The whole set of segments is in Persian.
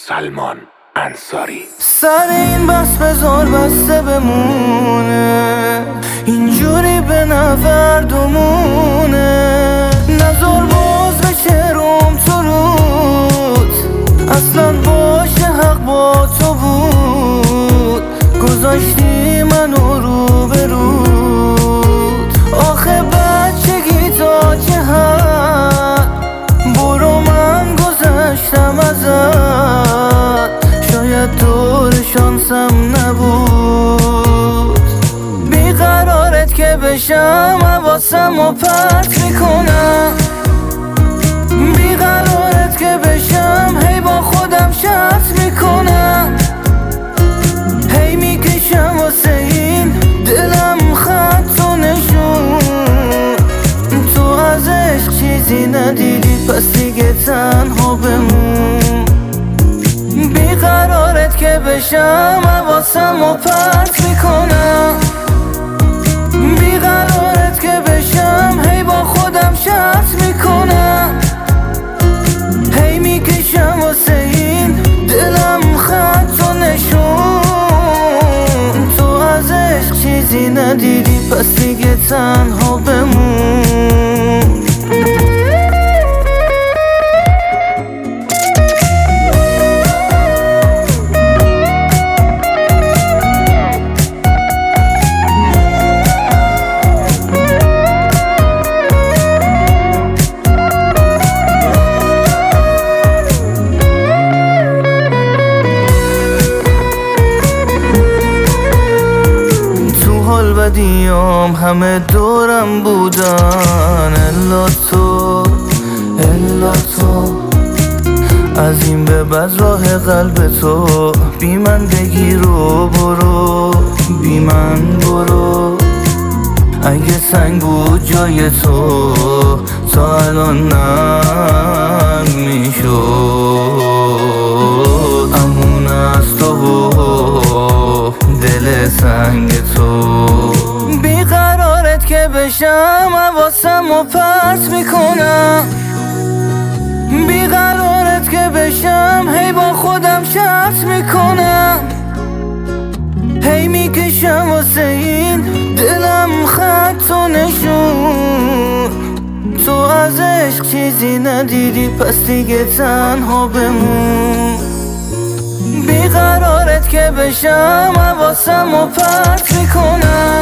سلمان انصاری. سر این بس بذار بسته بمونه، اینجوری به نفردمونه. نذار باز بشه روم تو رود، اصلا باشه حق با تو بود. گذاشتی منو رو به رود، آخه بچگی تا چه حد. برو من گذشتم ازت، شاید دور شانسم نبود. بیقرارت که بشم حواسم و پرت میکنم، بیقرارت که بشم هی با خودم شرط میکنم. هی میکشم واسه این دلم خط و نشون، تو از عشق چیزی ندیدی پس دیگه تنها بمون. بیقرارت که بشم حواسم و پرت میکنم، بیقرارت که بشم هی با خودم شرط میکنم. هی میکشم واسه این دلم خط و نشون، تو از عشق چیزی ندیدی پس دیگه تنها بمون. بدیام همه دورم بودن، الا تو از این به بعد راه قلب تو. بی من بگیر و برو، بی من برو. اگه سنگ بود جای تو تا الان نرم میشد. امون از تو و دل سنگ تو. بیقرارت که بشم حواسم و پرت میکنم، بیقرارت که بشم هی با خودم شرط میکنم. هی میکشم واسه این دلم خط و نشون، تو از عشق چیزی ندیدی پس دیگه تنها بمون. بیقرارت که بشم حواسم و پرت میکنم،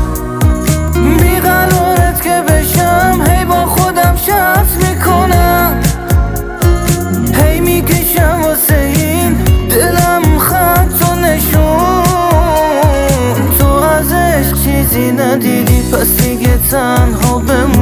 بیقرارت که بشم هی با خودم شرط میکنم. هی میکشم واسه این دلم خط و نشون، تو از عشق چیزی ندیدی پس دیگه تنها بمون.